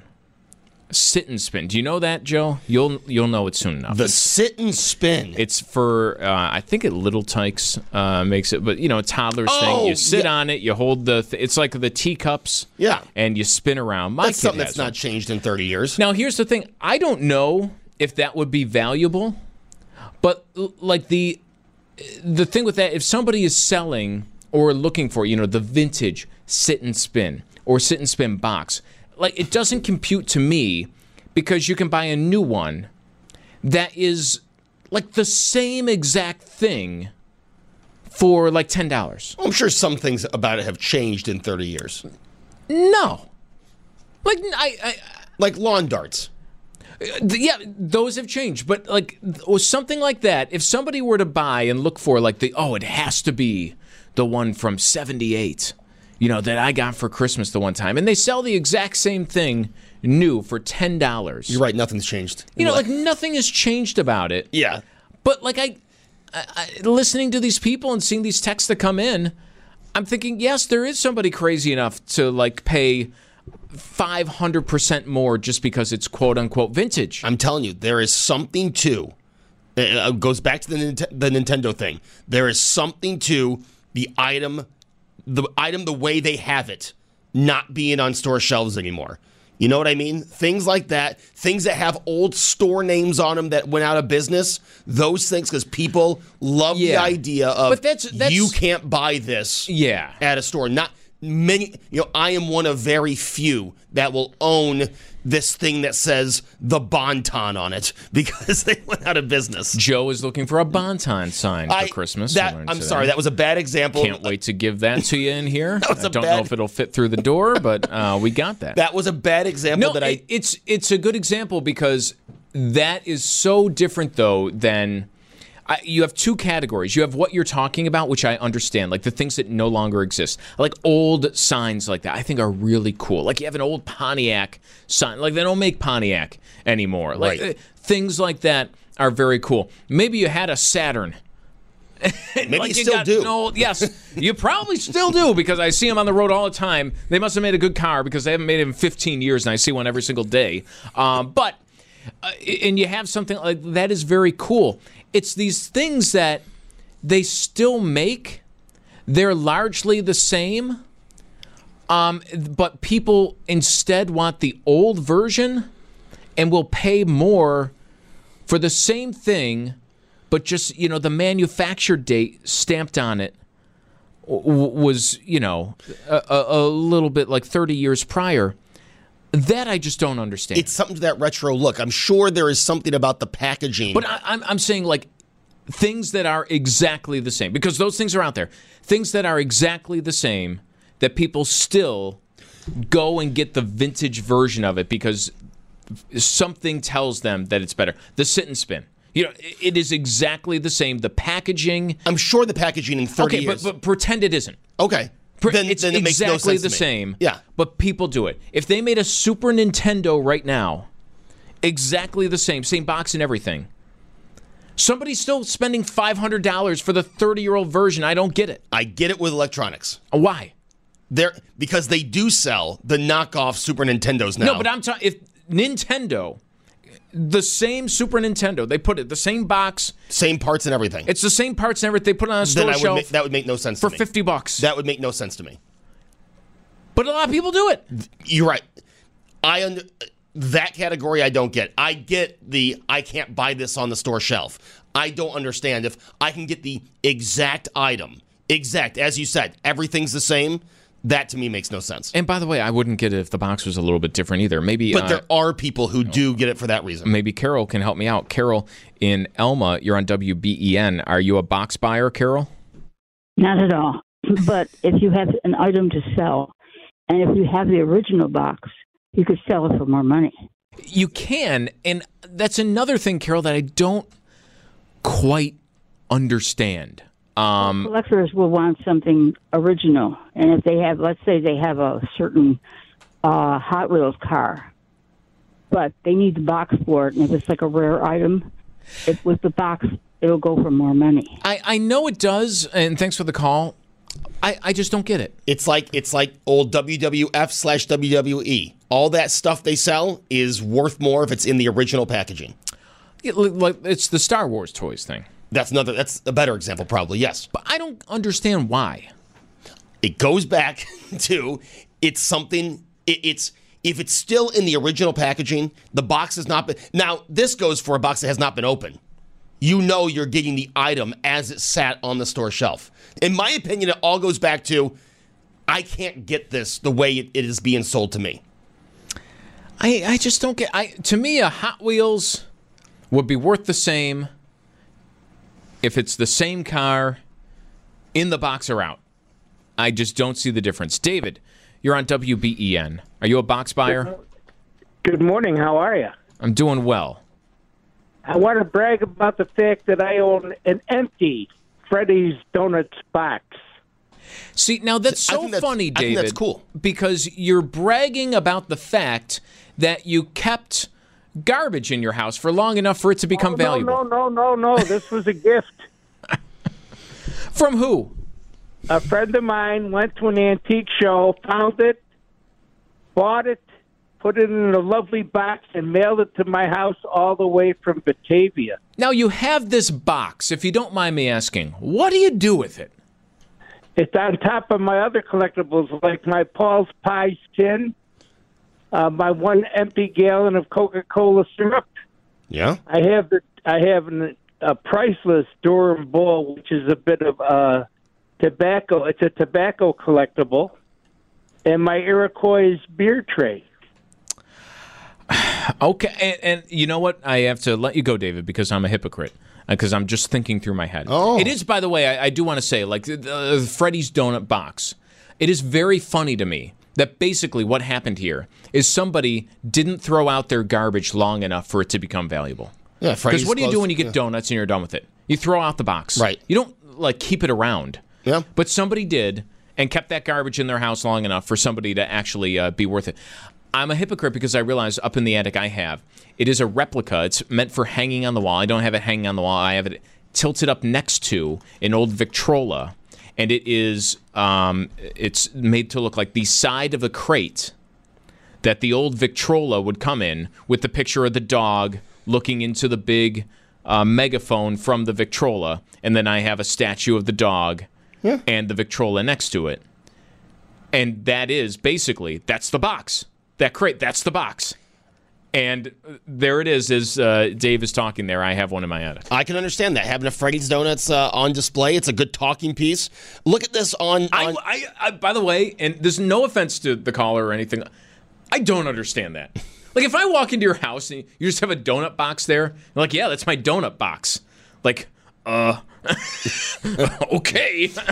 [SPEAKER 1] Sit and spin. Do you know that, Joe? You'll you'll know it soon enough.
[SPEAKER 2] The sit and spin.
[SPEAKER 1] It's for, uh, I think it Little Tykes uh, makes it, but, you know, a toddler's
[SPEAKER 2] Oh,
[SPEAKER 1] thing. You sit
[SPEAKER 2] yeah.
[SPEAKER 1] on it, you hold the, th- it's like the teacups.
[SPEAKER 2] Yeah.
[SPEAKER 1] And you spin around. My
[SPEAKER 2] That's
[SPEAKER 1] kid
[SPEAKER 2] something
[SPEAKER 1] has
[SPEAKER 2] that's
[SPEAKER 1] one.
[SPEAKER 2] not changed in thirty years.
[SPEAKER 1] Now, here's the thing. I don't know if that would be valuable, but, l- like, the the thing with that, if somebody is selling or looking for, you know, the vintage sit and spin or sit and spin box, like, it doesn't compute to me, because you can buy a new one that is like the same exact thing for like ten dollars.
[SPEAKER 2] I'm sure some things about it have changed in thirty years.
[SPEAKER 1] No. Like, I, I,
[SPEAKER 2] Like lawn darts.
[SPEAKER 1] th- yeah, those have changed. But like, th- or something like that, if somebody were to buy and look for like the, oh, it has to be the one from seventy-eight, you know, that I got for Christmas the one time, and they sell the exact same thing new for ten dollars.
[SPEAKER 2] You're right, nothing's changed.
[SPEAKER 1] You know, like nothing has changed about it.
[SPEAKER 2] Yeah.
[SPEAKER 1] But like I, I, I, listening to these people and seeing these texts that come in, I'm thinking, yes, there is somebody crazy enough to like pay five hundred percent more just because it's quote unquote vintage.
[SPEAKER 2] I'm telling you, there is something to. It uh, goes back to the Nint- the Nintendo thing. There is something to the item, the item the way they have it, not being on store shelves anymore. You know what I mean? Things like that, things that have old store names on them that went out of business. Those things, because people love the
[SPEAKER 1] Yeah.
[SPEAKER 2] idea of
[SPEAKER 1] But that's- that's-
[SPEAKER 2] you can't buy this
[SPEAKER 1] Yeah.
[SPEAKER 2] at a store. Not many. You know, I am one of very few that will own this thing that says the Bonton on it because they went out of business.
[SPEAKER 1] Joe is looking for a Bonton sign for
[SPEAKER 2] I-
[SPEAKER 1] Christmas.
[SPEAKER 2] That,
[SPEAKER 1] I learned
[SPEAKER 2] I'm
[SPEAKER 1] today.
[SPEAKER 2] sorry, that was a bad example.
[SPEAKER 1] Can't wait to give that to you in here.
[SPEAKER 2] was
[SPEAKER 1] I
[SPEAKER 2] a
[SPEAKER 1] don't
[SPEAKER 2] bad-
[SPEAKER 1] know if it'll fit through the door, but uh, we got that.
[SPEAKER 2] That was a bad example
[SPEAKER 1] No,
[SPEAKER 2] that
[SPEAKER 1] it-
[SPEAKER 2] I.
[SPEAKER 1] it's it's a good example because that is so different though than I, you have two categories. You have what you're talking about, which I understand, like the things that no longer exist, like old signs like that. I think are really cool. Like you have an old Pontiac sign, like they don't make Pontiac anymore. Like
[SPEAKER 2] Right.
[SPEAKER 1] uh, things like that are very cool. Maybe you had a Saturn.
[SPEAKER 2] Maybe
[SPEAKER 1] Like
[SPEAKER 2] you
[SPEAKER 1] you
[SPEAKER 2] still
[SPEAKER 1] got
[SPEAKER 2] do.
[SPEAKER 1] an old- yes, you probably still do because I see them on the road all the time. They must have made a good car because they haven't made it in fifteen years, and I see one every single day. Um, but uh, and you have something like that is very cool. It's these things that they still make. They're largely the same, um, but people instead want the old version and will pay more for the same thing, but just, you know, the manufacture date stamped on it w- was, you know, a, a, a little bit like thirty years prior. That I just don't understand.
[SPEAKER 2] It's something to that retro look. I'm sure there is something about the packaging.
[SPEAKER 1] But I, I'm, I'm saying like things that are exactly the same, because those things are out there. Things that are exactly the same that people still go and get the vintage version of it because something tells them that it's better. The sit and spin. You know, it is exactly the same. The packaging.
[SPEAKER 2] I'm sure the packaging in thirty
[SPEAKER 1] okay,
[SPEAKER 2] years.
[SPEAKER 1] but, but pretend it isn't.
[SPEAKER 2] Okay.
[SPEAKER 1] Pre-
[SPEAKER 2] then,
[SPEAKER 1] it's
[SPEAKER 2] then it
[SPEAKER 1] exactly
[SPEAKER 2] makes no sense
[SPEAKER 1] the
[SPEAKER 2] to me.
[SPEAKER 1] same.
[SPEAKER 2] Yeah.
[SPEAKER 1] But people do it. If they made a Super Nintendo right now, exactly the same, same box and everything, somebody's still spending five hundred dollars for the thirty-year-old version. I don't get it.
[SPEAKER 2] I get it with electronics.
[SPEAKER 1] Why?
[SPEAKER 2] They're, because they do sell the knockoff Super Nintendos now.
[SPEAKER 1] No, but I'm talking if Nintendo, the same Super Nintendo, they put it the same box,
[SPEAKER 2] same parts and everything.
[SPEAKER 1] It's the same parts and everything. They put it on a store
[SPEAKER 2] then I would
[SPEAKER 1] shelf.
[SPEAKER 2] make, that would make no sense
[SPEAKER 1] for
[SPEAKER 2] to me.
[SPEAKER 1] fifty bucks.
[SPEAKER 2] That would make no sense to me.
[SPEAKER 1] But a lot of people do it.
[SPEAKER 2] You're right. I under that category. I don't get. I get the I can't buy this on the store shelf. I don't understand if I can get the exact item, exact as you said, everything's the same. That to me makes no sense.
[SPEAKER 1] And by the way, I wouldn't get it if the box was a little bit different either. Maybe,
[SPEAKER 2] but
[SPEAKER 1] uh,
[SPEAKER 2] there are people who do get it for that reason.
[SPEAKER 1] Maybe Carol can help me out. Carol in Elma, you're on W B E N. Are you a box buyer, Carol?
[SPEAKER 4] Not at all. But if you have an item to sell, and if you have the original box, you could sell it for more money.
[SPEAKER 1] You can, and that's another thing, Carol, that I don't quite understand. Um,
[SPEAKER 4] Collectors will want something original, and if they have, let's say they have a certain uh, Hot Wheels car, but they need the box for it, and if it's like a rare item, if with the box, it'll go for more money.
[SPEAKER 1] I, I know it does, and thanks for the call. I, I just don't get it.
[SPEAKER 2] It's like it's like old W W F slash W W E. All that stuff they sell is worth more if it's in the original packaging.
[SPEAKER 1] It, like it's the Star Wars toys thing.
[SPEAKER 2] That's another. That's a better example, probably. Yes,
[SPEAKER 1] but I don't understand why.
[SPEAKER 2] It goes back to it's something. It, it's if it's still in the original packaging, the box has not been. Now this goes for a box that has not been opened. You know you're getting the item as it sat on the store shelf. In my opinion, it all goes back to I can't get this the way it, it is being sold to me.
[SPEAKER 1] I I just don't get. I to me a Hot Wheels would be worth the same if it's the same car in the box or out. I just don't see the difference. David, you're on W B E N. Are you a box buyer?
[SPEAKER 5] Good morning. How are you?
[SPEAKER 1] I'm doing well.
[SPEAKER 5] I want to brag about the fact that I own an empty Freddy's Donuts box.
[SPEAKER 1] See, now that's
[SPEAKER 2] I
[SPEAKER 1] so
[SPEAKER 2] think that's-
[SPEAKER 1] funny,
[SPEAKER 2] I think
[SPEAKER 1] David.
[SPEAKER 2] that's cool.
[SPEAKER 1] Because you're bragging about the fact that you kept garbage in your house for long enough for it to become
[SPEAKER 5] oh, no,
[SPEAKER 1] valuable.
[SPEAKER 5] No, no, no, no. This was a gift.
[SPEAKER 1] From who?
[SPEAKER 5] A friend of mine went to an antique show, found it, bought it, put it in a lovely box, and mailed it to my house all the way from Batavia.
[SPEAKER 1] Now, you have this box, if you don't mind me asking. What do you do with it?
[SPEAKER 5] It's on top of my other collectibles, like my Paul's Pie tin, uh, my one empty gallon of Coca-Cola syrup.
[SPEAKER 2] Yeah.
[SPEAKER 5] I have the I have an, a priceless Durham bowl, which is a bit of uh, tobacco. It's a tobacco collectible, and my Iroquois beer tray.
[SPEAKER 1] Okay, and, and you know what? I have to let you go, David, because I'm a hypocrite. Because I'm just thinking through my head.
[SPEAKER 2] Oh.
[SPEAKER 1] It is, by the way, I, I do want to say, like the, the Freddy's Donut box. It is very funny to me that basically what happened here is somebody didn't throw out their garbage long enough for it to become valuable.
[SPEAKER 2] Yeah,
[SPEAKER 1] Because
[SPEAKER 2] Freddy's
[SPEAKER 1] what do you do
[SPEAKER 2] close-
[SPEAKER 1] when you get
[SPEAKER 2] yeah.
[SPEAKER 1] donuts and you're done with it? You throw out the box.
[SPEAKER 2] Right.
[SPEAKER 1] You don't like keep it around.
[SPEAKER 2] Yeah.
[SPEAKER 1] But somebody did and kept that garbage in their house long enough for somebody to actually uh, be worth it. I'm a hypocrite because I realize up in the attic I have. It is a replica. It's meant for hanging on the wall. I don't have it hanging on the wall. I have it tilted up next to an old Victrola, and it is um, it's made to look like the side of a crate that the old Victrola would come in with the picture of the dog looking into the big uh, megaphone from the Victrola, and then I have a statue of the dog
[SPEAKER 2] Yeah.
[SPEAKER 1] and the Victrola next to it. And that is basically, that's the box. That crate, that's the box. And there it is, as uh, Dave is talking there. I have one in my attic.
[SPEAKER 2] I can understand that. Having a Freddy's Donuts uh, on display, it's a good talking piece. Look at this on... on
[SPEAKER 1] I, I, I, by the way, and there's no offense to the caller or anything, I don't understand that. Like, if I walk into your house and you just have a donut box there, you're like, yeah, that's my donut box. Like, uh, okay.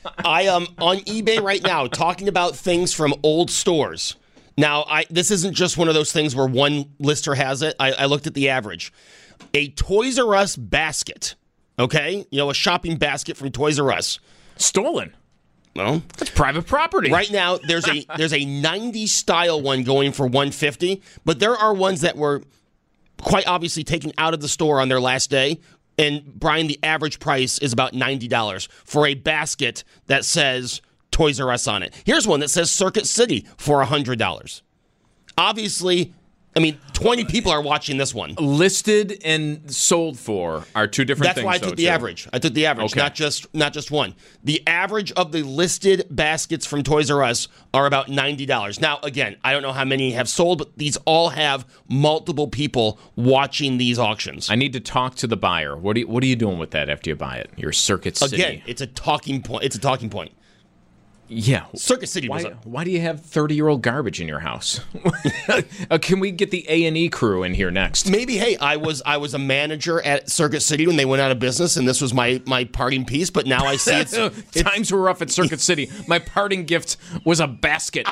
[SPEAKER 2] I am on eBay right now talking about things from old stores. Now, I this isn't just one of those things where one lister has it. I, I looked at the average. A Toys R Us basket, okay? You know, a shopping basket from Toys R Us.
[SPEAKER 1] Stolen.
[SPEAKER 2] Well,
[SPEAKER 1] That's private property.
[SPEAKER 2] right now there's a there's a nineties style one going for one hundred fifty dollars, but there are ones that were quite obviously taken out of the store on their last day. And Brian, the average price is about ninety dollars for a basket that says Toys R Us on it. Here's one that says Circuit City for one hundred dollars. Obviously, I mean, twenty people are watching this one.
[SPEAKER 1] Listed and sold for are two different
[SPEAKER 2] That's
[SPEAKER 1] things.
[SPEAKER 2] why I took
[SPEAKER 1] though,
[SPEAKER 2] the
[SPEAKER 1] too.
[SPEAKER 2] average. I took the average,
[SPEAKER 1] Okay.
[SPEAKER 2] not just not just one. The average of the listed baskets from Toys R Us are about ninety dollars. Now, again, I don't know how many have sold, but these all have multiple people watching these auctions.
[SPEAKER 1] I need to talk to the buyer. What are you, what are you doing with that after you buy it? Your Circuit City.
[SPEAKER 2] Again, it's a talking point. It's a talking point.
[SPEAKER 1] Yeah.
[SPEAKER 2] Circuit City was
[SPEAKER 1] Why,
[SPEAKER 2] a,
[SPEAKER 1] why do you have thirty-year-old garbage in your house? Uh, Can we get the A and E crew in here next?
[SPEAKER 2] maybe. Hey, I was I was a manager at Circuit City when they went out of business, and this was my my parting piece. But now I see it's, it's
[SPEAKER 1] Times were rough at Circuit City. My parting gift was a basket.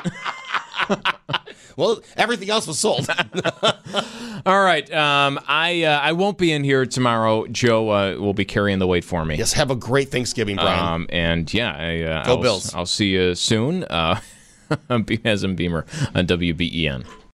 [SPEAKER 2] well, everything else was sold.
[SPEAKER 1] All right. Um, I uh, I won't be in here tomorrow. Joe uh, will be carrying the weight for me.
[SPEAKER 2] Yes, have a great Thanksgiving, Brian.
[SPEAKER 1] Um, and yeah, I, uh,
[SPEAKER 2] Go
[SPEAKER 1] I'll,
[SPEAKER 2] Bills.
[SPEAKER 1] I'll see you soon. Uh, as in Beamer on W B E N.